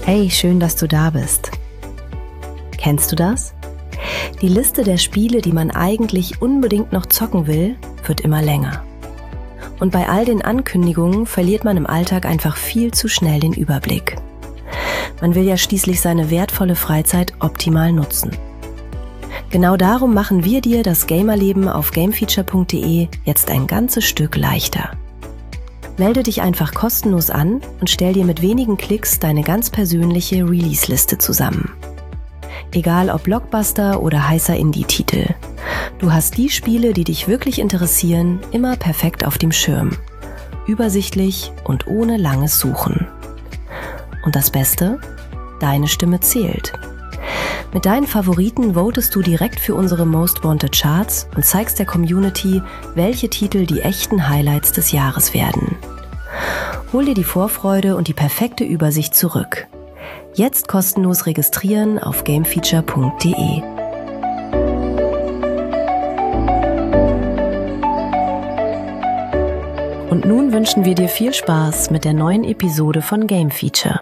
Hey, schön, dass du da bist. Kennst du das? Die Liste der Spiele, die man eigentlich unbedingt noch zocken will, wird immer länger. Und bei all den Ankündigungen verliert man im Alltag einfach viel zu schnell den Überblick. Man will ja schließlich seine wertvolle Freizeit optimal nutzen. Genau darum machen wir dir das Gamerleben auf gamefeature.de jetzt ein ganzes Stück leichter. Melde dich einfach kostenlos an und stell dir mit wenigen Klicks deine ganz persönliche Release-Liste zusammen. Egal ob Blockbuster oder heißer Indie-Titel. Du hast die Spiele, die dich wirklich interessieren, immer perfekt auf dem Schirm. Übersichtlich und ohne langes Suchen. Und das Beste? Deine Stimme zählt. Mit deinen Favoriten votest du direkt für unsere Most Wanted Charts und zeigst der Community, welche Titel die echten Highlights des Jahres werden. Hol dir die Vorfreude und die perfekte Übersicht zurück. Jetzt kostenlos registrieren auf gamefeature.de. Und nun wünschen wir dir viel Spaß mit der neuen Episode von Game Feature.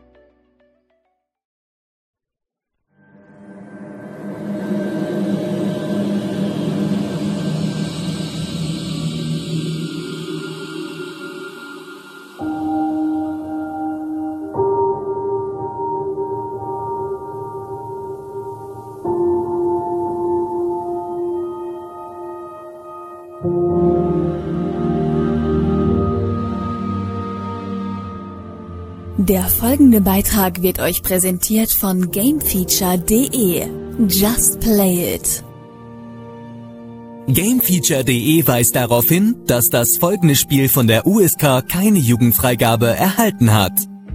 Der folgende Beitrag wird euch präsentiert von gamefeature.de. Just play it. Gamefeature.de weist darauf hin, dass das folgende Spiel von der USK keine Jugendfreigabe erhalten hat.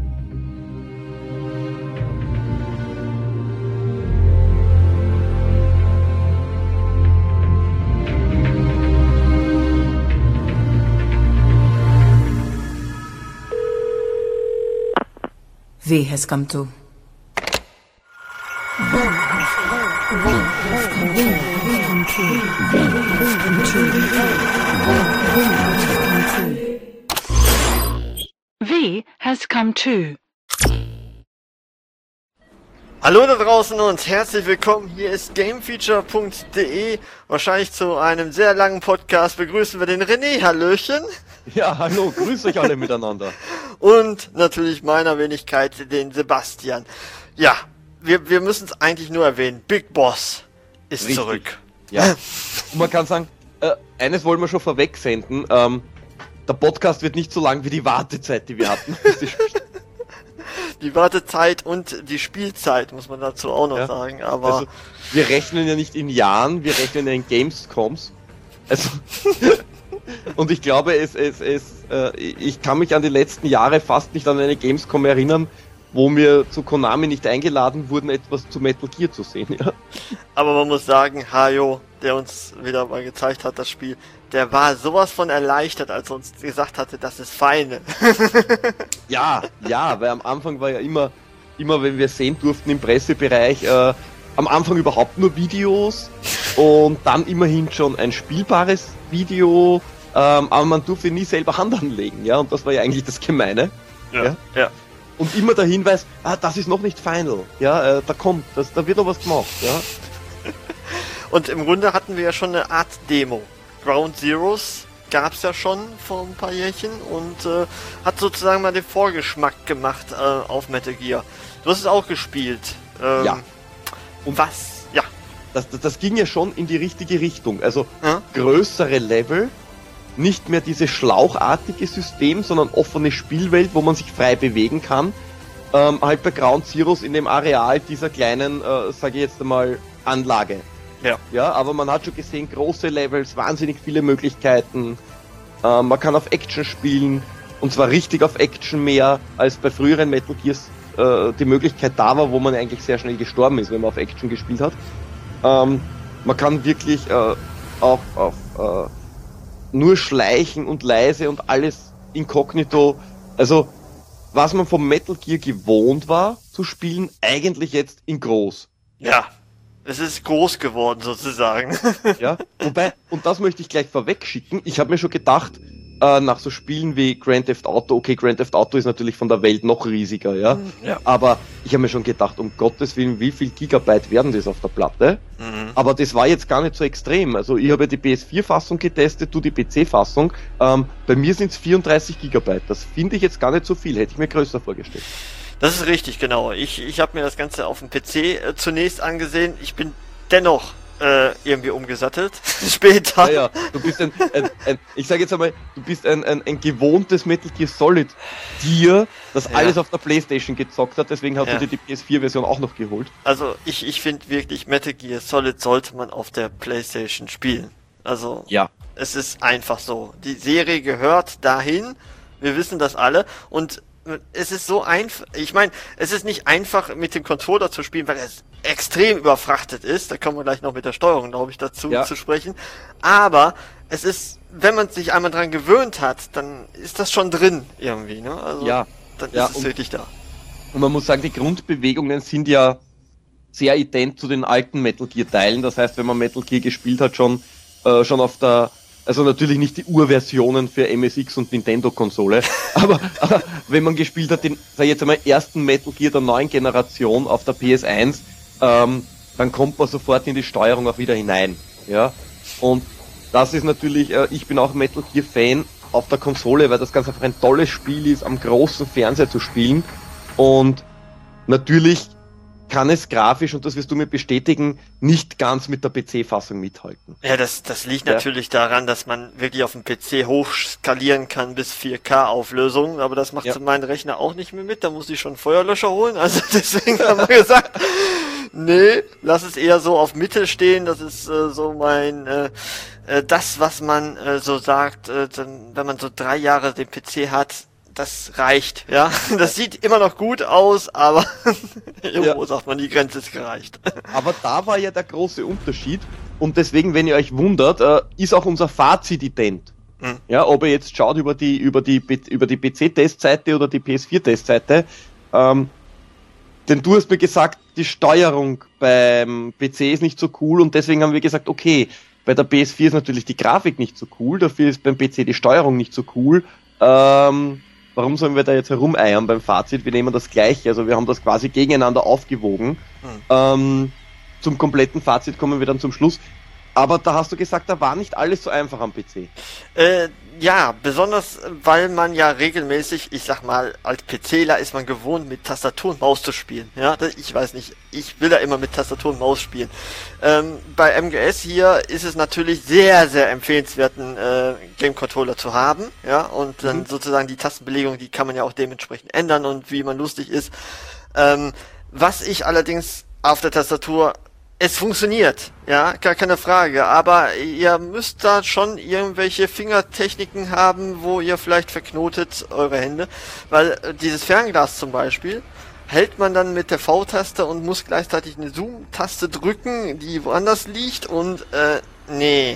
V has come to. V has come to. Hallo da draußen und herzlich willkommen. Hier ist gamefeature.de. Wahrscheinlich zu einem sehr langen Podcast begrüßen wir den René. Hallöchen. Ja, hallo, grüßt euch alle miteinander. Und natürlich meiner Wenigkeit, den Sebastian. Ja, wir müssen es eigentlich nur erwähnen. Big Boss ist Richtig. Zurück. Ja, und man kann sagen, eines wollen wir schon vorweg senden. Der Podcast wird nicht so lang wie die Wartezeit, die wir hatten. Die Wartezeit und die Spielzeit, muss man dazu auch noch sagen. Aber also, wir rechnen ja nicht in Jahren, wir rechnen ja in Gamescoms. Also, und ich glaube, ich kann mich an die letzten Jahre fast nicht an eine Gamescom erinnern, wo wir zu Konami nicht eingeladen wurden, etwas zu Metal Gear zu sehen. Ja. Aber man muss sagen, Hajo, der uns wieder mal gezeigt hat, das Spiel, der war sowas von erleichtert, als er uns gesagt hatte, das ist Final. Ja, weil am Anfang war ja immer wenn wir sehen durften im Pressebereich, am Anfang überhaupt nur Videos und dann immerhin schon ein spielbares Video, aber man durfte nie selber Hand anlegen, ja, und das war ja eigentlich das Gemeine. Ja. Und immer der Hinweis, das ist noch nicht Final, ja, da wird noch was gemacht, ja. Und im Grunde hatten wir ja schon eine Art Demo. Ground Zeroes gab's ja schon vor ein paar Jährchen und hat sozusagen mal den Vorgeschmack gemacht auf Metal Gear. Du hast es auch gespielt. Ja. Und was? Ja. Das ging ja schon in die richtige Richtung. Also größere Level, nicht mehr dieses schlauchartige System, sondern offene Spielwelt, wo man sich frei bewegen kann. Halt bei Ground Zeroes in dem Areal dieser kleinen, sage ich jetzt einmal, Anlage. Ja, aber man hat schon gesehen, große Levels, wahnsinnig viele Möglichkeiten. Man kann auf Action spielen, und zwar richtig auf Action mehr, als bei früheren Metal Gears die Möglichkeit da war, wo man eigentlich sehr schnell gestorben ist, wenn man auf Action gespielt hat. Man kann wirklich auf nur schleichen und leise und alles inkognito. Also, was man vom Metal Gear gewohnt war zu spielen, eigentlich jetzt in groß. Ja. Es ist groß geworden, sozusagen. Ja, wobei, und das möchte ich gleich vorweg schicken, ich habe mir schon gedacht, nach so Spielen wie Grand Theft Auto, okay, Grand Theft Auto ist natürlich von der Welt noch riesiger, ja, aber ich habe mir schon gedacht, um Gottes Willen, wie viel Gigabyte werden das auf der Platte? Aber das war jetzt gar nicht so extrem, also ich habe ja die PS4-Fassung getestet, du die PC-Fassung, bei mir sind es 34 Gigabyte, das finde ich jetzt gar nicht so viel, hätte ich mir größer vorgestellt. Das ist richtig, genau. Ich habe mir das Ganze auf dem PC zunächst angesehen, ich bin dennoch irgendwie umgesattelt. Später. Ja, du bist ich sage jetzt einmal, du bist ein gewohntes Metal Gear Solid Tier, das alles auf der PlayStation gezockt hat, deswegen hast du dir die PS4-Version auch noch geholt. Also ich finde wirklich, Metal Gear Solid sollte man auf der PlayStation spielen. Also es ist einfach so. Die Serie gehört dahin, wir wissen das alle, und es ist so einfach, ich meine, es ist nicht einfach mit dem Controller zu spielen, weil es extrem überfrachtet ist, da kommen wir gleich noch mit der Steuerung, glaube ich, dazu zu sprechen, aber es ist, wenn man sich einmal dran gewöhnt hat, dann ist das schon drin irgendwie, ne? Also dann ist es wirklich da. Und man muss sagen, die Grundbewegungen sind ja sehr ident zu den alten Metal Gear Teilen, das heißt, wenn man Metal Gear gespielt hat, schon auf der, also natürlich nicht die Urversionen für MSX und Nintendo-Konsole, aber wenn man gespielt hat, den, sag ich jetzt einmal, ersten Metal Gear der neuen Generation auf der PS1, dann kommt man sofort in die Steuerung auch wieder hinein, ja, und das ist natürlich, ich bin auch Metal Gear Fan auf der Konsole, weil das ganz einfach ein tolles Spiel ist, am großen Fernseher zu spielen, und natürlich kann es grafisch, und das wirst du mir bestätigen, nicht ganz mit der PC-Fassung mithalten. Ja, das liegt natürlich daran, dass man wirklich auf dem PC hochskalieren kann bis 4K-Auflösung, aber das macht mein Rechner auch nicht mehr mit, da muss ich schon Feuerlöscher holen, also deswegen haben wir gesagt, nee, lass es eher so auf Mitte stehen, das ist so mein, das, was man so sagt, wenn man so 3 Jahre den PC hat, das reicht, ja. Das sieht immer noch gut aus, aber irgendwo sagt man, die Grenze ist gereicht. Aber da war ja der große Unterschied, und deswegen, wenn ihr euch wundert, ist auch unser Fazit ident. Ja, ob ihr jetzt schaut über die PC-Testseite oder die PS4-Testseite, denn du hast mir gesagt, die Steuerung beim PC ist nicht so cool, und deswegen haben wir gesagt, okay, bei der PS4 ist natürlich die Grafik nicht so cool, dafür ist beim PC die Steuerung nicht so cool. Warum sollen wir da jetzt herumeiern beim Fazit? Wir nehmen das Gleiche, also wir haben das quasi gegeneinander aufgewogen. Zum kompletten Fazit kommen wir dann zum Schluss. Aber da hast du gesagt, da war nicht alles so einfach am PC. Ja, besonders, weil man ja regelmäßig, ich sag mal, als PCler ist man gewohnt, mit Tastatur und Maus zu spielen. Ja, ich weiß nicht, ich will ja immer mit Tastatur und Maus spielen. Bei MGS hier ist es natürlich sehr, sehr empfehlenswert, einen Game-Controller zu haben. Ja, und dann sozusagen die Tastenbelegung, die kann man ja auch dementsprechend ändern und wie man lustig ist. Was ich allerdings auf der Tastatur, es funktioniert, ja, gar keine Frage, aber ihr müsst da schon irgendwelche Fingertechniken haben, wo ihr vielleicht verknotet eure Hände, weil dieses Fernglas zum Beispiel hält man dann mit der V-Taste und muss gleichzeitig eine Zoom-Taste drücken, die woanders liegt, und nee.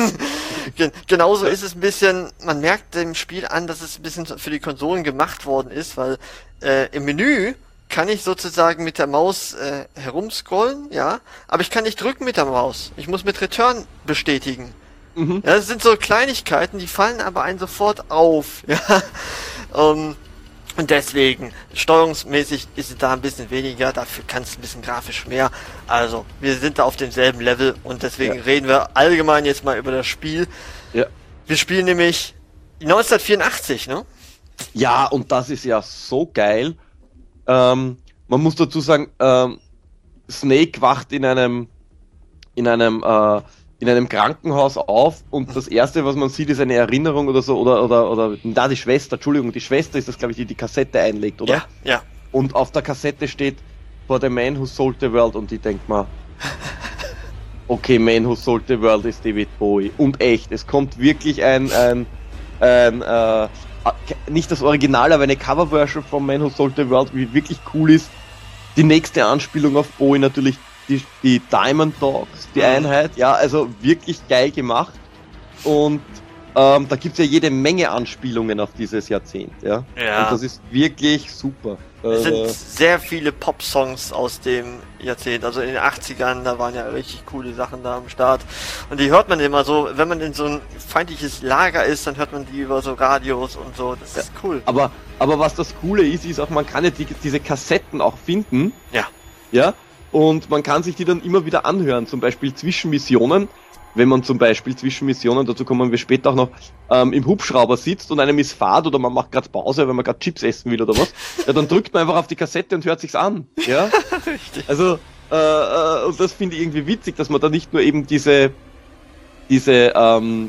Genauso ist es ein bisschen, man merkt dem Spiel an, dass es ein bisschen für die Konsolen gemacht worden ist, weil im Menü kann ich sozusagen mit der Maus herumscrollen, ja, aber ich kann nicht drücken mit der Maus. Ich muss mit Return bestätigen. Ja, das sind so Kleinigkeiten, die fallen aber einen sofort auf, ja. Und deswegen, steuerungsmäßig ist es da ein bisschen weniger, dafür kann es ein bisschen grafisch mehr. Also, wir sind da auf demselben Level, und deswegen reden wir allgemein jetzt mal über das Spiel. Ja. Wir spielen nämlich 1984, ne? Ja, und das ist ja so geil. Man muss dazu sagen, Snake wacht in einem Krankenhaus auf, und das erste, was man sieht, ist eine Erinnerung oder so, oder die Schwester ist das, glaube ich, die Kassette einlegt, oder? Ja. Und auf der Kassette steht For the Man Who Sold the World, und ich denk mal, okay, Man Who Sold the World ist David Bowie. Und echt, es kommt wirklich nicht das Original, aber eine Coverversion von Man Who Sold the World, wie wirklich cool ist. Die nächste Anspielung auf Bowie natürlich die Diamond Dogs, die Einheit, ja, also wirklich geil gemacht. Und da gibt's ja jede Menge Anspielungen auf dieses Jahrzehnt, ja. Ja. Und das ist wirklich super. Es sind sehr viele Pop-Songs aus dem Jahrzehnt, also in den 80ern, da waren ja richtig coole Sachen da am Start. Und die hört man immer so, wenn man in so ein feindliches Lager ist, dann hört man die über so Radios und so, das ist cool. Aber was das Coole ist auch, man kann ja diese Kassetten auch finden. Ja. Ja, und man kann sich die dann immer wieder anhören, zum Beispiel zwischen Missionen. Wenn man zum Beispiel zwischen Missionen, dazu kommen wir später auch noch, im Hubschrauber sitzt und einem ist Fahrt oder man macht gerade Pause, wenn man gerade Chips essen will oder was, ja, dann drückt man einfach auf die Kassette und hört sich's an. Ja, Richtig. also, und das finde ich irgendwie witzig, dass man da nicht nur eben diese sage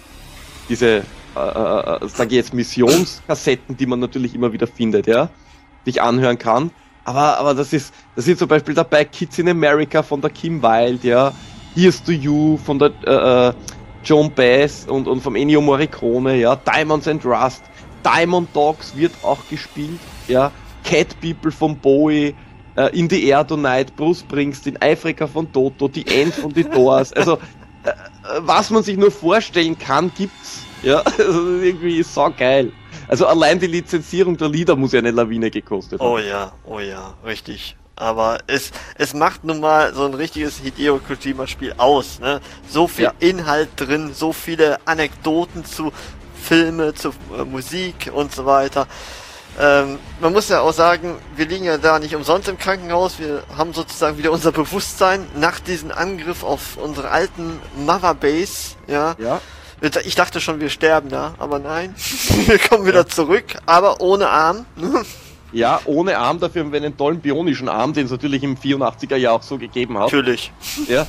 ich jetzt, Missionskassetten, die man natürlich immer wieder findet, ja, sich anhören kann, aber das ist zum Beispiel dabei Kids in America von der Kim Wilde, ja, Here's to You von der Joan Baez und vom Ennio Morricone, ja, Diamonds and Rust, Diamond Dogs wird auch gespielt, ja, Cat People von Bowie, In the Air Tonight, Bruce Springsteen, Africa von Toto, The End von The Doors, also was man sich nur vorstellen kann, gibt's, ja, also irgendwie ist so geil. Also allein die Lizenzierung der Lieder muss ja eine Lawine gekostet haben. Oh ja, richtig. Aber es macht nun mal so ein richtiges Hideo Kojima-Spiel aus, ne? So viel Inhalt drin, so viele Anekdoten zu Filme, zu Musik und so weiter. Man muss ja auch sagen, wir liegen ja da nicht umsonst im Krankenhaus, wir haben sozusagen wieder unser Bewusstsein nach diesem Angriff auf unsere alten Mother Base, ja. Ich dachte schon, wir sterben da, aber nein, wir kommen wieder zurück, aber ohne Arm. Ja, ohne Arm, dafür haben wir einen tollen bionischen Arm, den es natürlich im 84er Jahr auch so gegeben hat. Natürlich. Ja,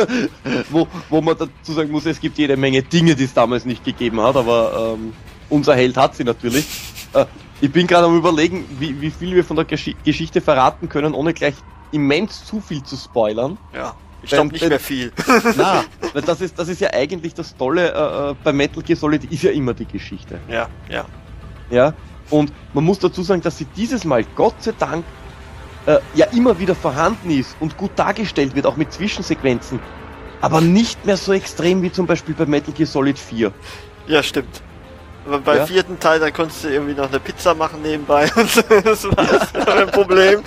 wo man dazu sagen muss, es gibt jede Menge Dinge, die es damals nicht gegeben hat, aber unser Held hat sie natürlich. Ich bin gerade am Überlegen, wie viel wir von der Geschichte verraten können, ohne gleich immens zu viel zu spoilern. Ja, ich glaube nicht mehr viel. Na, weil das ist ja eigentlich das Tolle bei Metal Gear Solid, ist ja immer die Geschichte. Ja. Ja, und man muss dazu sagen, dass sie dieses Mal, Gott sei Dank, ja immer wieder vorhanden ist und gut dargestellt wird, auch mit Zwischensequenzen, aber nicht mehr so extrem wie zum Beispiel bei Metal Gear Solid 4. Ja, stimmt. Aber beim vierten Teil, da konntest du irgendwie noch eine Pizza machen nebenbei und das war kein Problem.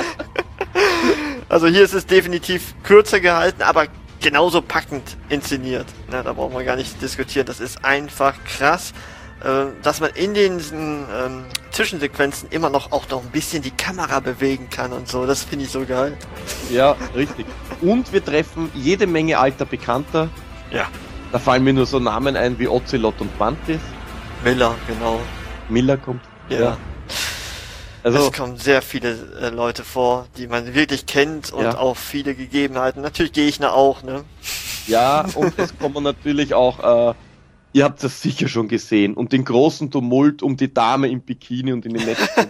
Also hier ist es definitiv kürzer gehalten, aber genauso packend inszeniert. Na, da brauchen wir gar nicht diskutieren. Das ist einfach krass, dass man in den Zwischensequenzen immer noch auch noch ein bisschen die Kamera bewegen kann und so. Das finde ich so geil. Ja, richtig. Und wir treffen jede Menge alter Bekannter. Ja. Da fallen mir nur so Namen ein wie Ocelot und Mantis. Miller, genau. Miller kommt. Ja. Also, es kommen sehr viele Leute vor, die man wirklich kennt und auch viele Gegebenheiten. Natürlich Gegner auch, ne? Ja, und es kommen natürlich auch, ihr habt das sicher schon gesehen, und den großen Tumult um die Dame im Bikini und in den Netzen.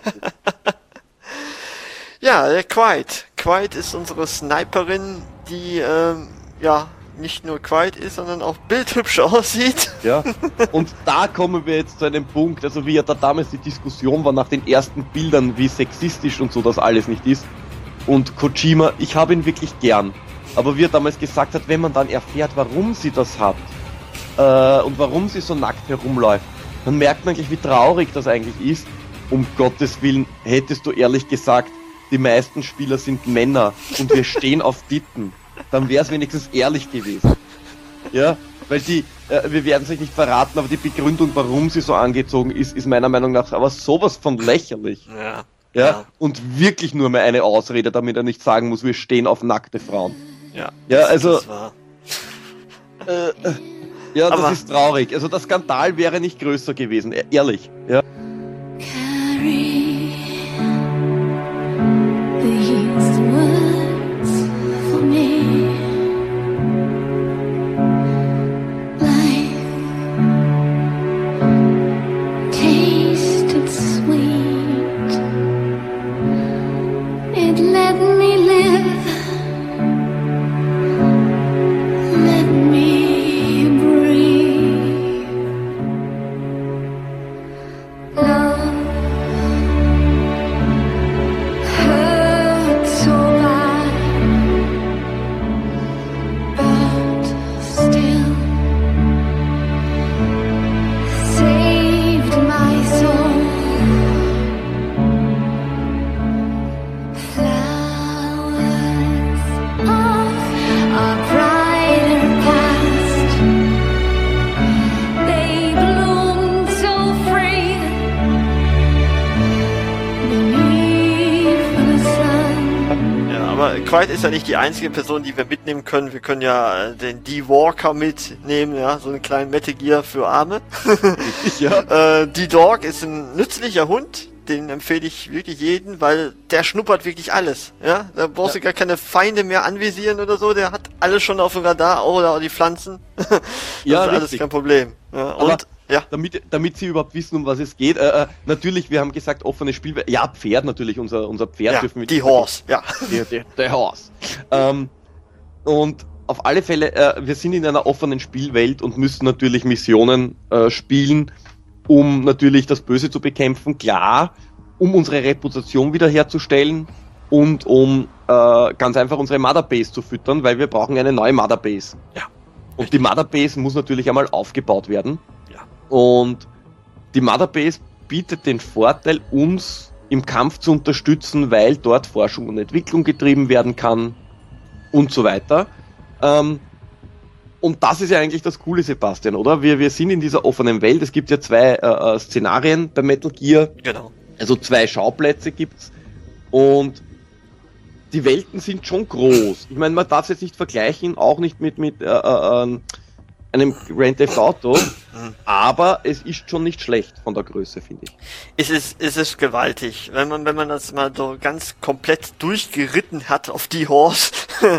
Ja, der Quiet. Quiet ist unsere Sniperin, die, nicht nur quiet ist, sondern auch bildhübsch aussieht. Ja, und da kommen wir jetzt zu einem Punkt, also wie ja da damals die Diskussion war nach den ersten Bildern, wie sexistisch und so das alles nicht ist. Und Kojima, ich habe ihn wirklich gern. Aber wie er damals gesagt hat, wenn man dann erfährt, warum sie das hat, und warum sie so nackt herumläuft, dann merkt man gleich, wie traurig das eigentlich ist. Um Gottes Willen, hättest du ehrlich gesagt, die meisten Spieler sind Männer und wir stehen auf Titten, dann wäre es wenigstens ehrlich gewesen. Ja, weil wir werden es euch nicht verraten, aber die Begründung, warum sie so angezogen ist meiner Meinung nach aber sowas von lächerlich. Ja, und wirklich nur mehr eine Ausrede, damit er nicht sagen muss, wir stehen auf nackte Frauen. Ja, also, das war... ja, das aber ist traurig. Also der Skandal wäre nicht größer gewesen, ehrlich. Ja. Quiet ist ja nicht die einzige Person, die wir mitnehmen können. Wir können ja den D-Walker mitnehmen, ja, so einen kleinen Metal Gear für Arme. Ja. D-Dog ist ein nützlicher Hund. Den empfehle ich wirklich jedem, weil der schnuppert wirklich alles. Ja, da brauchst du gar keine Feinde mehr anvisieren oder so. Der hat alles schon auf dem Radar, oder die Pflanzen. Das Ja, ist alles richtig. kein Problem. Ja, Aber und ja, damit sie überhaupt wissen, um was es geht, natürlich, wir haben gesagt, offene Spielwelt. Ja, Pferd natürlich, unser Pferd ja, dürfen wir die nicht Horse, ja. Der Horse. Und auf alle Fälle, wir sind in einer offenen Spielwelt und müssen natürlich Missionen spielen, um natürlich das Böse zu bekämpfen, klar, um unsere Reputation wiederherzustellen und um ganz einfach unsere Motherbase zu füttern, weil wir brauchen eine neue Motherbase. Ja. Und die Motherbase muss natürlich einmal aufgebaut werden. Ja. Und die Motherbase bietet den Vorteil, uns im Kampf zu unterstützen, weil dort Forschung und Entwicklung getrieben werden kann und so weiter. Und das ist ja eigentlich das Coole, Sebastian, oder? Wir sind in dieser offenen Welt. Es gibt ja zwei Szenarien bei Metal Gear. Genau. Also 2 Schauplätze gibt's. Und die Welten sind schon groß. Ich meine, man darf es jetzt nicht vergleichen, auch nicht mit einem Grand Theft Auto, aber es ist schon nicht schlecht von der Größe, finde ich. Es ist gewaltig. Wenn man das mal so ganz komplett durchgeritten hat auf die Horse,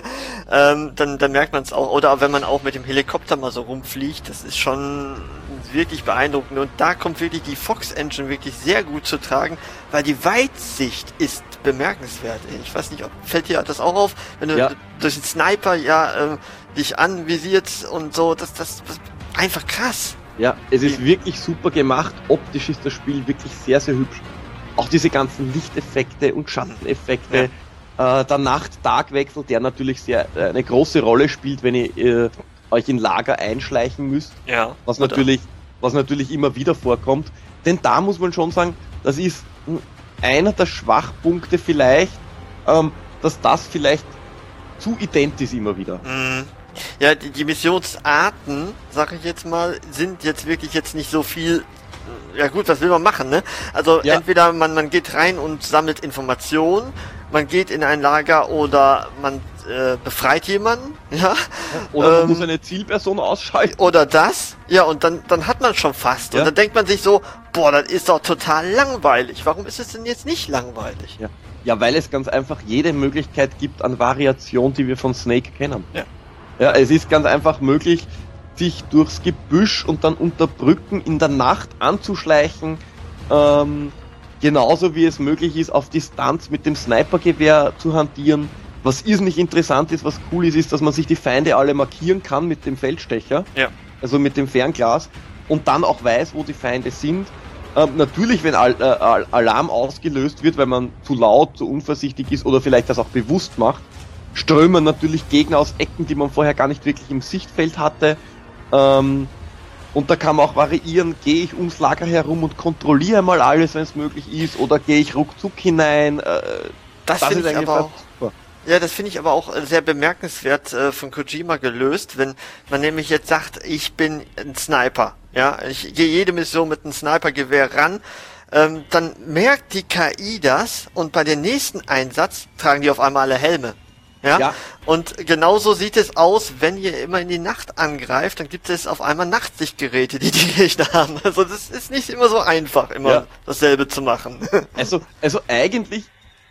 dann merkt man es auch. Oder wenn man auch mit dem Helikopter mal so rumfliegt, das ist schon wirklich beeindruckend. Und da kommt wirklich die Fox Engine wirklich sehr gut zu tragen, weil die Weitsicht ist bemerkenswert. Ich weiß nicht, fällt dir das auch auf? Wenn du durch den Sniper dich anvisiert und so, das einfach krass. Ja, es ist wirklich super gemacht. Optisch ist das Spiel wirklich sehr, sehr hübsch. Auch diese ganzen Lichteffekte und Schatteneffekte. Der Nacht-Tag-Wechsel, der natürlich eine große Rolle spielt, wenn ihr euch in Lager einschleichen müsst. Ja. Was natürlich immer wieder vorkommt. Denn da muss man schon sagen, das ist einer der Schwachpunkte vielleicht, dass das vielleicht zu ident ist immer wieder. Ja, die Missionsarten, sag ich jetzt mal, sind jetzt wirklich jetzt nicht so viel. Ja gut, was will man machen, ne? Also entweder man geht rein und sammelt Informationen, man geht in ein Lager oder man befreit jemanden, ja. Oder man muss eine Zielperson ausschalten. Oder das, ja, und dann hat man schon fast. Ja. Und dann denkt man sich so, boah, das ist doch total langweilig. Warum ist es denn jetzt nicht langweilig? Ja, weil es ganz einfach jede Möglichkeit gibt an Variation, die wir von Snake kennen. Ja, es ist ganz einfach möglich, sich durchs Gebüsch und dann unter Brücken in der Nacht anzuschleichen, genauso wie es möglich ist, auf Distanz mit dem Snipergewehr zu hantieren. Was irrsinnig interessant ist, was cool ist, dass man sich die Feinde alle markieren kann mit dem Feldstecher, also mit dem Fernglas, und dann auch weiß, wo die Feinde sind. Natürlich, wenn Alarm ausgelöst wird, weil man zu laut, zu unvorsichtig ist oder vielleicht das auch bewusst macht, strömen natürlich Gegner aus Ecken, die man vorher gar nicht wirklich im Sichtfeld hatte. Und da kann man auch variieren, gehe ich ums Lager herum und kontrolliere mal alles, wenn es möglich ist, oder gehe ich ruckzuck hinein. Das finde ich aber auch super. Ja, das finde ich aber auch sehr bemerkenswert von Kojima gelöst, wenn man nämlich jetzt sagt, ich bin ein Sniper. Ja, ich gehe jede Mission mit einem Snipergewehr ran. Dann merkt die KI das und bei dem nächsten Einsatz tragen die auf einmal alle Helme. Ja? Und genauso sieht es aus, wenn ihr immer in die Nacht angreift, dann gibt es auf einmal Nachtsichtgeräte, die Gegner haben. Also das ist nicht immer so einfach, immer dasselbe zu machen. Also eigentlich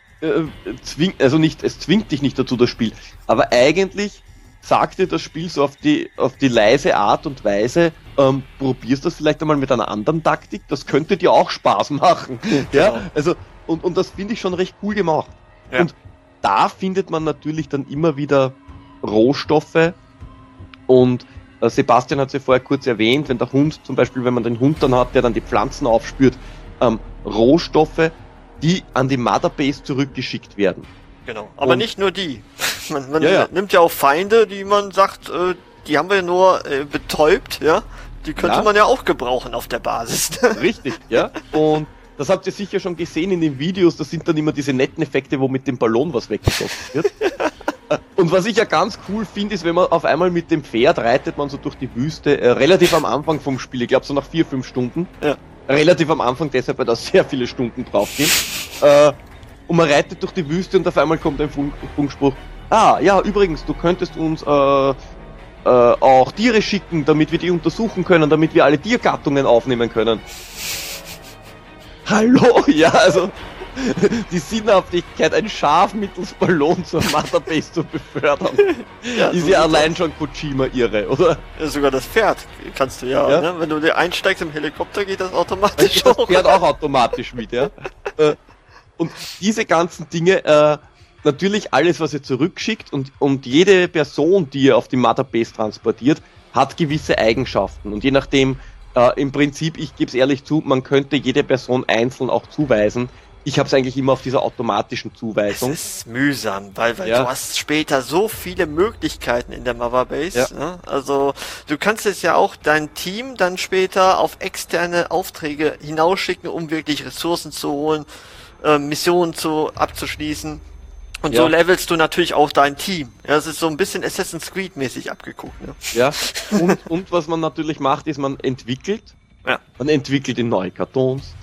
es zwingt dich nicht dazu, das Spiel, aber eigentlich sagt dir das Spiel so auf die leise Art und Weise, probierst das vielleicht einmal mit einer anderen Taktik, das könnte dir auch Spaß machen. Ja, also und das finde ich schon recht cool gemacht. Ja. Und da findet man natürlich dann immer wieder Rohstoffe und Sebastian hat es ja vorher kurz erwähnt, wenn der Hund zum Beispiel, wenn man den Hund dann hat, der dann die Pflanzen aufspürt, Rohstoffe, die an die Motherbase zurückgeschickt werden. Genau, aber nicht nur die. Man nimmt ja auch Feinde, die man sagt, die haben wir nur betäubt, ja. Die könnte man ja auch gebrauchen auf der Basis. Richtig, ja. Und das habt ihr sicher schon gesehen in den Videos, das sind dann immer diese netten Effekte, wo mit dem Ballon was weggeschossen wird. Und was ich ja ganz cool finde, ist, wenn man auf einmal mit dem Pferd reitet, man so durch die Wüste, relativ am Anfang vom Spiel, ich glaube so nach 4-5 Stunden. Ja. Relativ am Anfang, deshalb, weil da sehr viele Stunden drauf gehen. Und man reitet durch die Wüste und auf einmal kommt ein Funkspruch, Ja, übrigens, du könntest uns auch Tiere schicken, damit wir die untersuchen können, damit wir alle Tiergattungen aufnehmen können. Hallo? Ja, also die Sinnhaftigkeit, ein Schaf mittels Ballon zur Motherbase zu befördern, ist ja allein schon Kojima irre, oder? Ja, sogar das Pferd kannst du ja. Ne? Wenn du dir einsteigst im Helikopter, geht das automatisch das Pferd auch automatisch mit, ja. Und diese ganzen Dinge, natürlich alles, was ihr zurückschickt und jede Person, die ihr auf die Motherbase transportiert, hat gewisse Eigenschaften. Und je nachdem, im Prinzip, ich gebe es ehrlich zu, man könnte jede Person einzeln auch zuweisen. Ich habe es eigentlich immer auf dieser automatischen Zuweisung. Es ist mühsam, weil du hast später so viele Möglichkeiten in der Motherbase. Ja. Ne? Also du kannst jetzt ja auch dein Team dann später auf externe Aufträge hinausschicken, um wirklich Ressourcen zu holen, Missionen abzuschließen. Und so levelst du natürlich auch dein Team. Ja, das ist so ein bisschen Assassin's Creed mäßig abgeguckt. Ne? Ja, und was man natürlich macht, ist, man entwickelt. Ja. Man entwickelt in neue Kartons.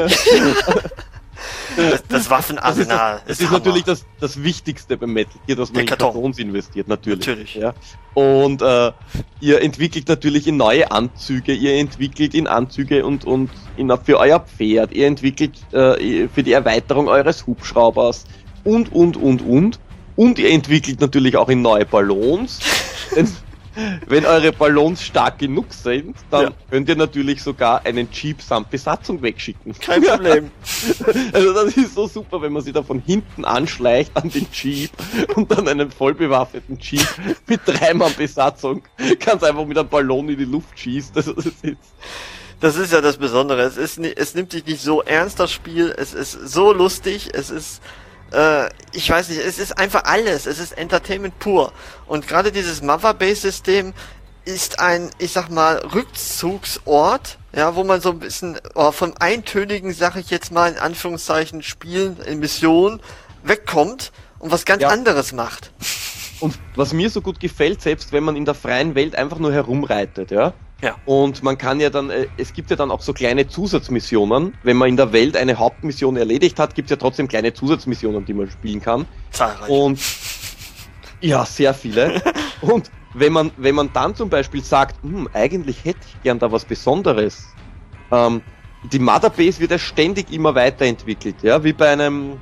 Das Waffenarsenal. Das ist natürlich das Wichtigste beim Metal Gear, dass man in Kartons investiert, natürlich. Ja. Und ihr entwickelt natürlich in neue Anzüge, ihr entwickelt in Anzüge und für euer Pferd, ihr entwickelt für die Erweiterung eures Hubschraubers und ihr entwickelt natürlich auch in neue Ballons. Wenn eure Ballons stark genug sind, dann könnt ihr natürlich sogar einen Jeep samt Besatzung wegschicken. Kein Problem. Also das ist so super, wenn man sich da von hinten anschleicht an den Jeep und dann einen vollbewaffneten Jeep mit 3 Mann Besatzung ganz einfach mit einem Ballon in die Luft schießt. Das ist ja das Besondere. Es nimmt sich nicht so ernst, das Spiel. Es ist so lustig. Es ist ich weiß nicht, es ist einfach alles. Es ist Entertainment pur. Und gerade dieses Motherbase-System ist ein, ich sag mal, Rückzugsort, ja, wo man so ein bisschen von eintönigen, sag ich jetzt mal in Anführungszeichen, Spielen in Missionen wegkommt und was ganz anderes macht. Und was mir so gut gefällt, selbst wenn man in der freien Welt einfach nur herumreitet, ja. Und man kann ja dann, es gibt ja dann auch so kleine Zusatzmissionen. Wenn man in der Welt eine Hauptmission erledigt hat, gibt es ja trotzdem kleine Zusatzmissionen, die man spielen kann. Zahlreich. Und ja, sehr viele. Und wenn man dann zum Beispiel sagt, eigentlich hätte ich gern da was Besonderes. Die Motherbase wird ja ständig immer weiterentwickelt, ja, wie beim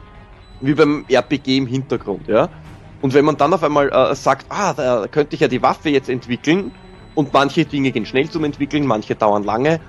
RPG im Hintergrund, ja. Und wenn man dann auf einmal sagt, da könnte ich ja die Waffe jetzt entwickeln, und manche Dinge gehen schnell zum Entwickeln, manche dauern lange.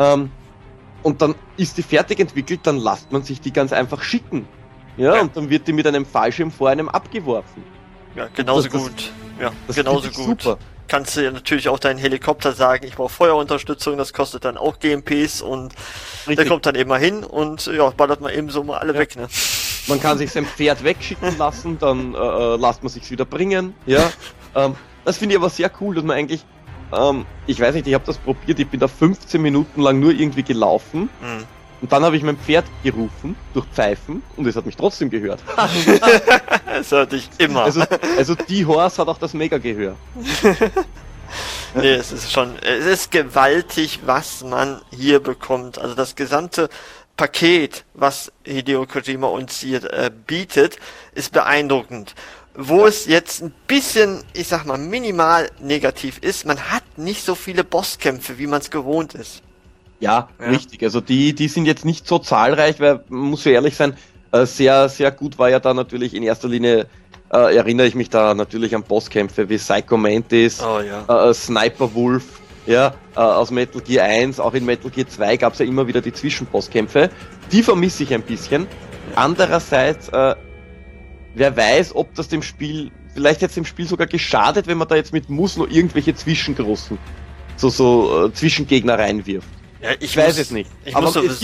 Und dann ist die fertig entwickelt, dann lasst man sich die ganz einfach schicken. Ja, und dann wird die mit einem Fallschirm vor einem abgeworfen. Ja, genauso gut. Ja, genauso gut. Super. Kannst du ja natürlich auch deinen Helikopter sagen, ich brauche Feuerunterstützung, das kostet dann auch GMPs und der kommt dann eben mal hin und ballert man eben so mal alle weg, ne? Man kann sich sein Pferd wegschicken lassen, dann lasst man sich's wieder bringen, ja. Das finde ich aber sehr cool, dass man eigentlich ich weiß nicht, ich habe das probiert, ich bin da 15 Minuten lang nur irgendwie gelaufen und dann habe ich mein Pferd gerufen durch Pfeifen und es hat mich trotzdem gehört. Es hört dich immer. Also die Horse hat auch das Mega-Gehör. Nee, es ist gewaltig, was man hier bekommt. Also das gesamte Paket, was Hideo Kojima uns hier bietet, ist beeindruckend. Wo es jetzt ein bisschen, ich sag mal, minimal negativ ist, man hat nicht so viele Bosskämpfe, wie man es gewohnt ist. Ja, richtig. Also die sind jetzt nicht so zahlreich, weil, man muss ja ehrlich sein, sehr, sehr gut war ja da natürlich in erster Linie, erinnere ich mich da natürlich an Bosskämpfe wie Psycho Mantis, Sniper Wolf, aus Metal Gear 1, auch in Metal Gear 2 gab es ja immer wieder die Zwischenbosskämpfe. Die vermisse ich ein bisschen. Andererseits, wer weiß, ob das dem Spiel, vielleicht jetzt dem Spiel sogar geschadet, wenn man da jetzt mit Muss noch irgendwelche Zwischengroßen, Zwischengegner reinwirft. Ja, ich weiß es nicht. Ich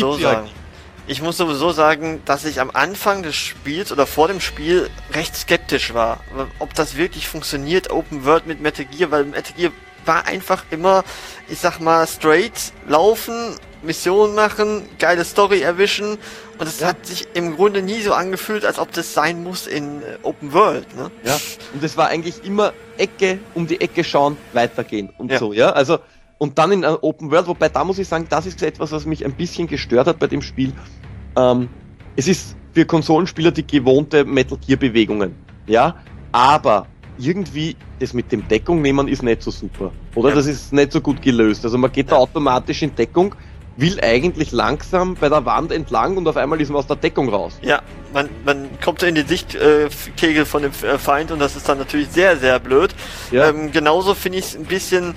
muss sowieso sagen, dass ich am Anfang des Spiels oder vor dem Spiel recht skeptisch war, ob das wirklich funktioniert, Open World mit Metal Gear, weil Metal Gear war einfach immer, ich sag mal, straight laufen, Mission machen, geile Story erwischen und es hat sich im Grunde nie so angefühlt, als ob das sein muss in Open World, ne? Ja, und es war eigentlich immer Ecke, um die Ecke schauen, weitergehen und so, ja, also und dann in Open World, wobei da muss ich sagen, das ist etwas, was mich ein bisschen gestört hat bei dem Spiel. Es ist für Konsolenspieler die gewohnte Metal Gear Bewegungen, ja, aber irgendwie das mit dem Deckung nehmen ist nicht so super. Oder? Ja. Das ist nicht so gut gelöst. Also man geht da automatisch in Deckung, will eigentlich langsam bei der Wand entlang und auf einmal ist man aus der Deckung raus. Ja, man kommt so in den Sichtkegel von dem Feind und das ist dann natürlich sehr, sehr blöd. Ja. Genauso finde ich es ein bisschen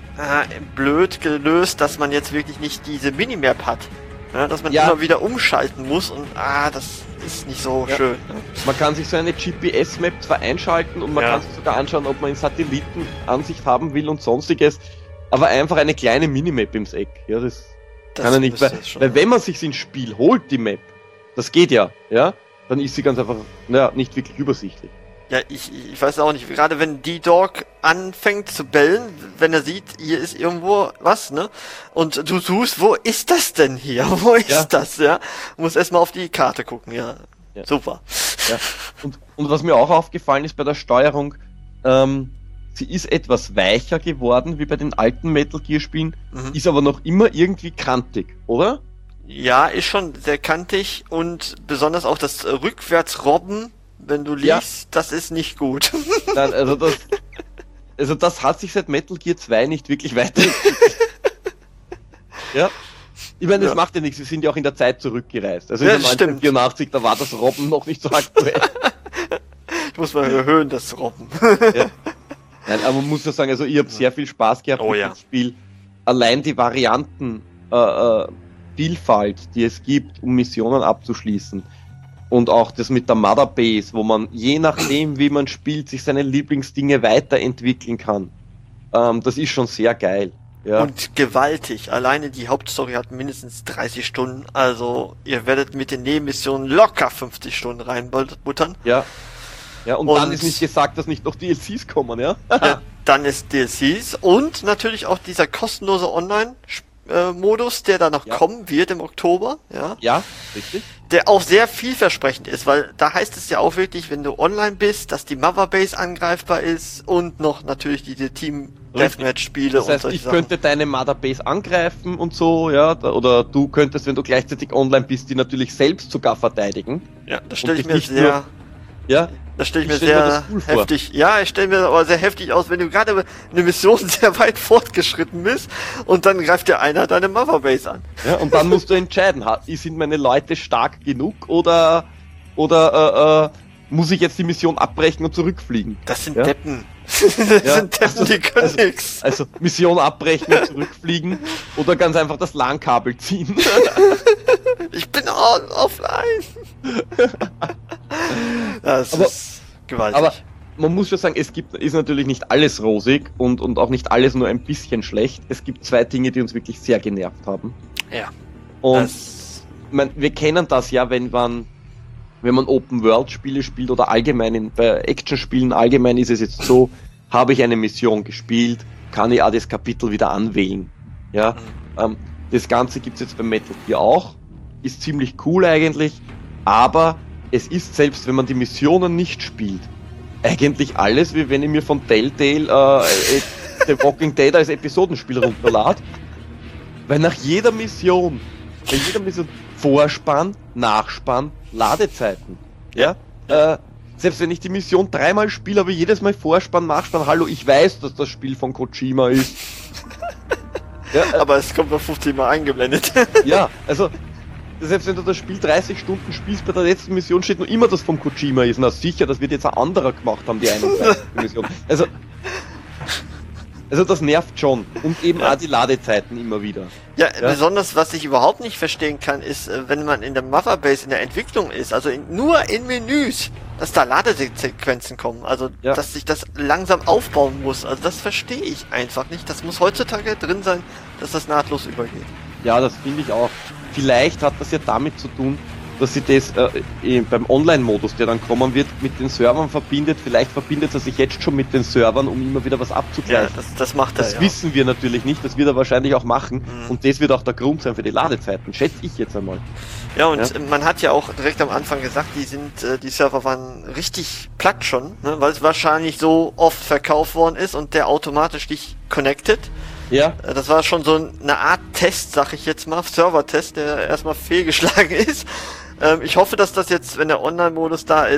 blöd gelöst, dass man jetzt wirklich nicht diese Minimap hat. Ja, dass man immer wieder umschalten muss und das ist nicht so schön. Man kann sich so eine GPS-Map zwar einschalten und man kann sich sogar anschauen, ob man in Satellitenansicht haben will und sonstiges, aber einfach eine kleine Minimap im Eck. Ja, das kann er nicht, weil wenn man sich ins Spiel holt, die Map, das geht ja, dann ist sie ganz einfach nicht wirklich übersichtlich. Ja, ich weiß auch nicht, gerade wenn D-Dog anfängt zu bellen, wenn er sieht, hier ist irgendwo was, ne? Und du suchst, wo ist das denn hier? Wo ist das, ja? Du musst erstmal auf die Karte gucken, super. Ja. Und was mir auch aufgefallen ist bei der Steuerung, sie ist etwas weicher geworden, wie bei den alten Metal Gear Spielen, ist aber noch immer irgendwie kantig, oder? Ja, ist schon sehr kantig und besonders auch das Rückwärtsrobben, wenn du liest, das ist nicht gut. Nein, also das hat sich seit Metal Gear 2 nicht wirklich weiterentwickelt. Ja. Ich meine, das macht ja nichts, sie sind ja auch in der Zeit zurückgereist. Also in 1984, da war das Robben noch nicht so aktuell. Ich muss mal erhöhen, das Robben. Ja. Nein, aber man muss ja sagen, also ich habe sehr viel Spaß gehabt mit dem Spiel. Allein die Varianten, Vielfalt, die es gibt, um Missionen abzuschließen. Und auch das mit der Mother Base, wo man je nachdem, wie man spielt, sich seine Lieblingsdinge weiterentwickeln kann. Das ist schon sehr geil. Ja. Und gewaltig. Alleine die Hauptstory hat mindestens 30 Stunden. Also ihr werdet mit den Nebenmissionen locker 50 Stunden reinbuttern. Ja. Ja, und dann ist nicht gesagt, dass nicht noch DLCs kommen, ja? Dann ist DLCs und natürlich auch dieser kostenlose Online-Modus, der da noch kommen wird im Oktober, Ja, richtig. Der auch sehr vielversprechend ist, weil da heißt es ja auch wirklich, wenn du online bist, dass die Mother Base angreifbar ist und noch natürlich diese Team-Deathmatch-Spiele und solche Sachen. Ich könnte deine Mother Base angreifen und so, oder du könntest, wenn du gleichzeitig online bist, die natürlich selbst sogar verteidigen. Ja, das stelle ich mir sehr... Das stelle ich mir sehr heftig. Ja, ich stelle mir aber sehr heftig aus, wenn du gerade eine Mission sehr weit fortgeschritten bist und dann greift dir einer deine Mother Base an. Ja, und dann musst du entscheiden, sind meine Leute stark genug oder muss ich jetzt die Mission abbrechen und zurückfliegen? Das sind Deppen. Das sind Deppen, die können nix. Also Mission abbrechen und zurückfliegen oder ganz einfach das LAN-Kabel ziehen. Ich bin offline. Das ist gewaltig. Aber man muss schon sagen, ist natürlich nicht alles rosig und auch nicht alles nur ein bisschen schlecht. Es gibt zwei Dinge, die uns wirklich sehr genervt haben. Ja. Und wir kennen das ja, wenn man Open-World-Spiele spielt oder allgemein bei Action-Spielen allgemein ist es jetzt so, habe ich eine Mission gespielt, kann ich auch das Kapitel wieder anwählen. Ja. Das Ganze gibt's jetzt bei Metal Gear auch. Ist ziemlich cool eigentlich, aber es ist, selbst wenn man die Missionen nicht spielt, eigentlich alles, wie wenn ich mir von Telltale The Walking Dead als Episodenspiel runterlade. Weil nach jeder Mission Vorspann, Nachspann, Ladezeiten. Ja? Selbst wenn ich die Mission 3-mal spiele, habe ich jedes Mal Vorspann, Nachspann. Hallo, ich weiß, dass das Spiel von Kojima ist. Aber es kommt noch 15 Mal eingeblendet. Ja, also selbst wenn du das Spiel 30 Stunden spielst, bei der letzten Mission steht noch immer, dass vom Kojima ist. Na sicher, das wird jetzt ein anderer gemacht haben, die 31. Mission. Also das nervt schon. Und eben auch die Ladezeiten immer wieder. Ja, besonders was ich überhaupt nicht verstehen kann, ist, wenn man in der Mother Base in der Entwicklung ist, also nur in Menüs, dass da Ladesequenzen kommen. Also, dass sich das langsam aufbauen muss. Also das verstehe ich einfach nicht. Das muss heutzutage drin sein, dass das nahtlos übergeht. Ja, das finde ich auch. Vielleicht hat das ja damit zu tun, dass sie das beim Online-Modus, der dann kommen wird, mit den Servern verbindet. Vielleicht verbindet er sich jetzt schon mit den Servern, um immer wieder was abzugleichen. Ja, das macht er. Das wissen wir natürlich nicht, das wird er wahrscheinlich auch machen. Und das wird auch der Grund sein für die Ladezeiten, schätze ich jetzt einmal. Ja, und man hat ja auch direkt am Anfang gesagt, die Server waren richtig platt schon, ne, weil es wahrscheinlich so oft verkauft worden ist und der automatisch dich connected. Ja. Das war schon so eine Art Test, sag ich jetzt mal, Server-Test, der erstmal fehlgeschlagen ist. Ich hoffe, dass das jetzt, wenn der Online-Modus da ist,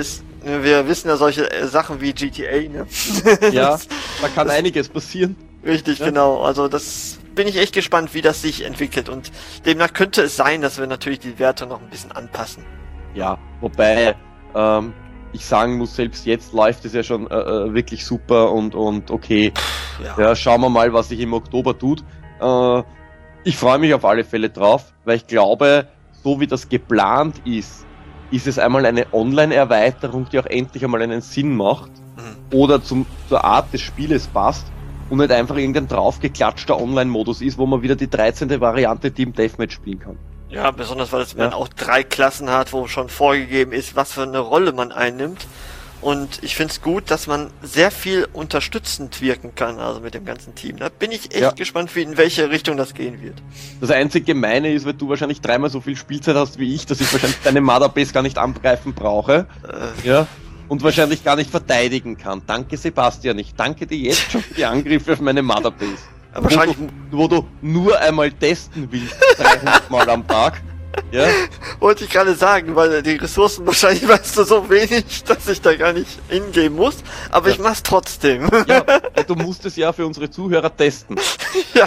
Wir wissen ja solche Sachen wie GTA, ne? Ja, da kann einiges passieren. Richtig, ja. Genau. Also das bin ich echt gespannt, wie das sich entwickelt. Und demnach könnte es sein, dass wir natürlich die Werte noch ein bisschen anpassen. Ja, wobei ich sagen muss, selbst jetzt läuft es ja schon wirklich super und okay. Ja, schauen wir mal, was sich im Oktober tut. Ich freue mich auf alle Fälle drauf, weil ich glaube, so wie das geplant ist es einmal eine Online-Erweiterung, die auch endlich einmal einen Sinn macht oder zur Art des Spieles passt und nicht einfach irgendein draufgeklatschter Online-Modus ist, wo man wieder die 13. Variante Team Deathmatch spielen kann. Ja, besonders weil man auch 3 Klassen hat, wo schon vorgegeben ist, was für eine Rolle man einnimmt. Und ich finde es gut, dass man sehr viel unterstützend wirken kann, also mit dem ganzen Team. Da bin ich echt gespannt, in welche Richtung das gehen wird. Das einzige Gemeine ist, weil du wahrscheinlich 3-mal so viel Spielzeit hast wie ich, dass ich wahrscheinlich deine Mother-Base gar nicht angreifen brauche. Und wahrscheinlich gar nicht verteidigen kann. Danke, Sebastian. Ich danke dir jetzt schon für die Angriffe auf meine Mother-Base. Wahrscheinlich, wo du nur einmal testen willst, 300 Mal am Tag. Ja? Wollte ich gerade sagen, weil die Ressourcen wahrscheinlich weißt du so wenig, dass ich da gar nicht hingehen muss, aber ich mach's trotzdem. Ja, du musst es ja für unsere Zuhörer testen. Ja.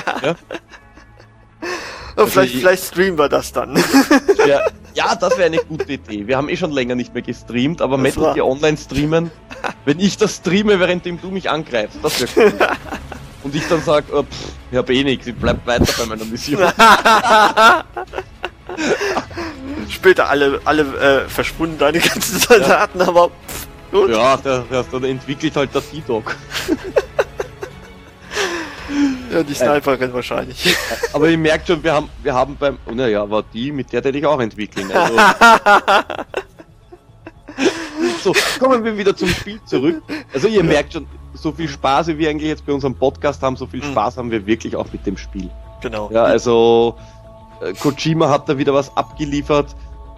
Und also vielleicht streamen wir das dann. Ja, das wäre eine gute Idee. Wir haben schon länger nicht mehr gestreamt, aber Metal Gear Online streamen, wenn ich das streame, währenddem du mich angreifst, das wäre cool. Und ich dann sag, ich hab eh nichts, ich bleib weiter bei meiner Mission. Später alle verschwunden, deine ganzen Soldaten, aber gut. Ja, der entwickelt halt das T-Dog. Ja, die Sniperin wahrscheinlich. Aber ihr merkt schon, wir haben beim... war die, mit der ich auch entwickeln. Also. So, kommen wir wieder zum Spiel zurück. Also ihr merkt schon, so viel Spaß, wie wir eigentlich jetzt bei unserem Podcast haben, so viel Spaß haben wir wirklich auch mit dem Spiel. Genau. Ja, also Kojima hat da wieder was abgeliefert,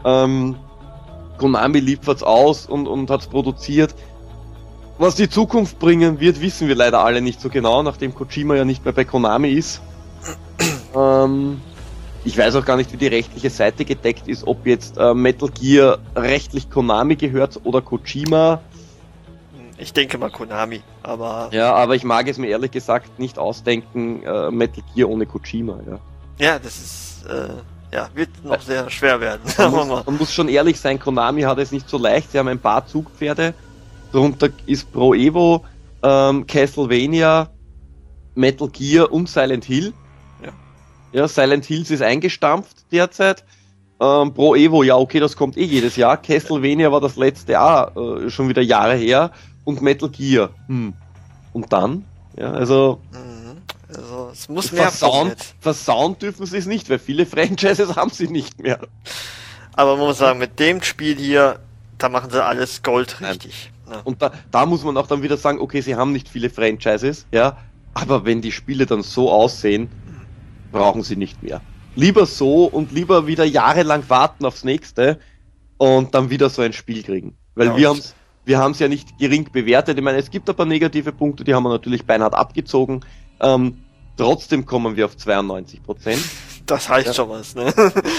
Konami liefert's aus und hat's produziert. Was die Zukunft bringen wird, wissen wir leider alle nicht so genau, nachdem Kojima ja nicht mehr bei Konami ist. Ich weiß auch gar nicht, wie die rechtliche Seite gedeckt ist, ob jetzt Metal Gear rechtlich Konami gehört oder Kojima. Ich denke mal Konami, aber... Ja, aber ich mag es mir ehrlich gesagt nicht ausdenken, Metal Gear ohne Kojima, ja. Ja, das ist, wird noch sehr schwer werden. Man muss schon ehrlich sein, Konami hat es nicht so leicht, sie haben ein paar Zugpferde, darunter ist Pro Evo, Castlevania, Metal Gear und Silent Hill. Ja, Silent Hills ist eingestampft derzeit. Pro Evo, ja okay, das kommt jedes Jahr. Castlevania war das letzte Jahr, schon wieder Jahre her. Und Metal Gear. Und dann? Ja, also... Also, es muss mehr versauen dürfen sie es nicht, weil viele Franchises haben sie nicht mehr. Aber man muss sagen, mit dem Spiel hier, da machen sie alles Gold richtig. Ja. Und da muss man auch dann wieder sagen, okay, sie haben nicht viele Franchises, ja, aber wenn die Spiele dann so aussehen, brauchen sie nicht mehr. Lieber so und lieber wieder jahrelang warten aufs nächste und dann wieder so ein Spiel kriegen. Weil wir haben es ja nicht gering bewertet. Ich meine, es gibt ein paar negative Punkte, die haben wir natürlich beinhart abgezogen. Trotzdem kommen wir auf 92%. Das heißt schon was, ne?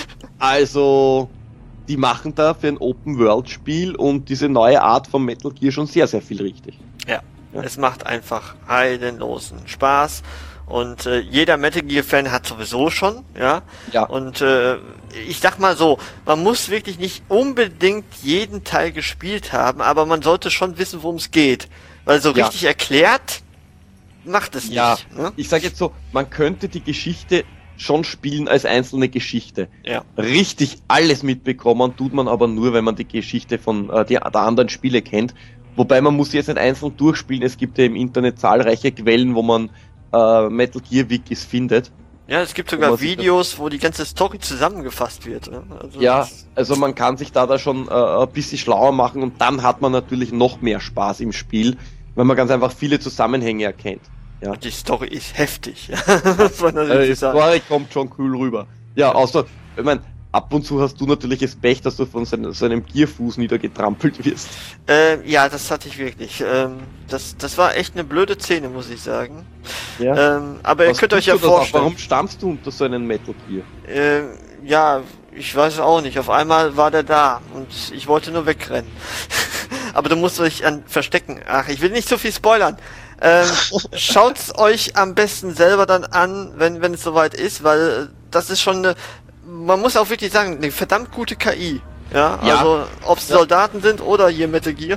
Also, die machen da für ein Open-World-Spiel und diese neue Art von Metal Gear schon sehr, sehr viel richtig. Ja. Es macht einfach heidenlosen Spaß. Und jeder Metal Gear-Fan hat sowieso schon, ja. Und ich sag mal so, man muss wirklich nicht unbedingt jeden Teil gespielt haben, aber man sollte schon wissen, worum es geht. Weil so richtig erklärt macht es nicht. Ne? Ich sag jetzt so, man könnte die Geschichte schon spielen als einzelne Geschichte. Ja. Richtig alles mitbekommen tut man aber nur, wenn man die Geschichte von der anderen Spiele kennt. Wobei man muss jetzt nicht einzeln durchspielen. Es gibt ja im Internet zahlreiche Quellen, wo man Metal Gear Wikis findet. Ja, es gibt sogar Videos, wo die ganze Story zusammengefasst wird. Ne? Also ja, also man kann sich da schon ein bisschen schlauer machen und dann hat man natürlich noch mehr Spaß im Spiel, weil man ganz einfach viele Zusammenhänge erkennt. Ja. Die Story ist heftig. Die Story kommt schon cool rüber. Ja, außer, ich meine, ab und zu hast du natürlich das Pech, dass du von so einem Gierfuß niedergetrampelt wirst. Ja, das hatte ich wirklich. Das war echt eine blöde Szene, muss ich sagen. Ja. Aber ihr könnt euch ja vorstellen. Warum stammst du unter so einem Metal Gear? Ja, ich weiß auch nicht. Auf einmal war der da und ich wollte nur wegrennen. aber du musst dich verstecken. Ach, ich will nicht so viel spoilern. Schaut's euch am besten selber dann an, wenn es soweit ist, weil das ist schon man muss auch wirklich sagen, eine verdammt gute KI. Ja, also ob es Soldaten sind oder hier Metal Gear.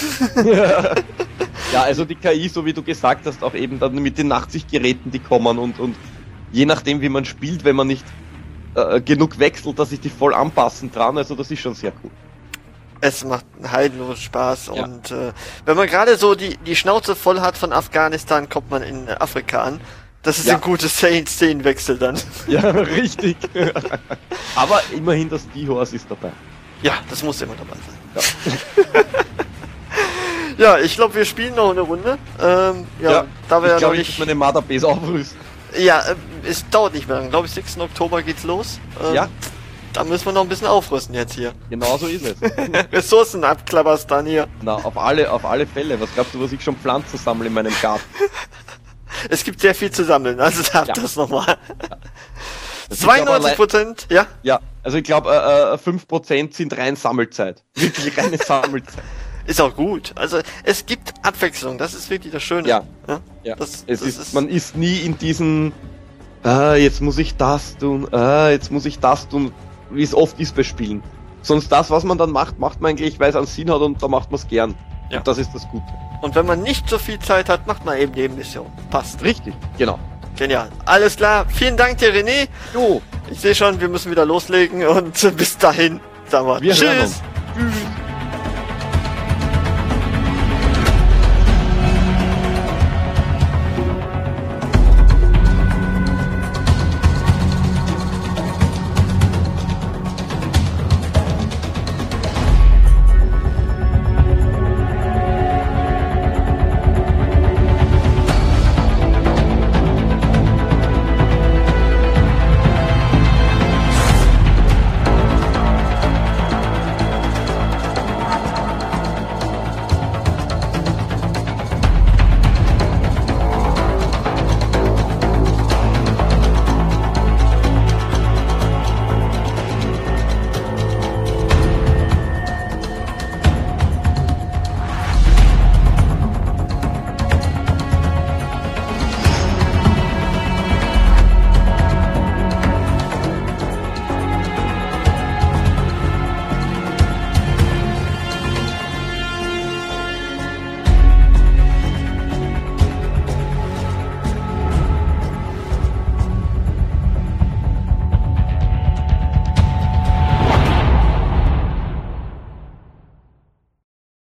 Ja, also die KI, so wie du gesagt hast, auch eben dann mit den Nachtsichtgeräten, die kommen und je nachdem wie man spielt, wenn man nicht genug wechselt, dass ich die voll anpassen kann, also das ist schon sehr cool. Es macht heidenlos Spaß und wenn man gerade so die Schnauze voll hat von Afghanistan, kommt man in Afrika an. Das ist ein gutes Szenenwechsel dann. Ja, richtig. Aber immerhin das D-Horse ist dabei. Ja, das muss immer dabei sein. Ja, ich glaube, wir spielen noch eine Runde. Da wir ja noch nicht... Ich muss meine Motherbase aufrüsten. Ja, es dauert nicht mehr lang. Glaube ich, 6. Oktober geht's los. Da müssen wir noch ein bisschen aufrüsten jetzt hier. Genau so ist es. Ressourcen abklapperst dann hier. Na, auf alle Fälle. Was glaubst du, was ich schon Pflanzen sammle in meinem Garten? Es gibt sehr viel zu sammeln, also das nochmal. Ja. 92%, ja? Ja, also ich glaube 5% sind rein Sammelzeit. Wirklich reine Sammelzeit. Ist auch gut. Also es gibt Abwechslung, das ist wirklich das Schöne. Ja. Man ist nie in diesen jetzt muss ich das tun, wie es oft ist bei Spielen. Sonst das, was man dann macht man eigentlich, weil es einen Sinn hat und da macht man es gern. Ja. Und das ist das Gute. Und wenn man nicht so viel Zeit hat, macht man eben Nebenmission. Passt. Richtig, genau. Genial. Alles klar. Vielen Dank dir, René. Jo. Ich sehe schon, wir müssen wieder loslegen und bis dahin, sagen wir tschüss.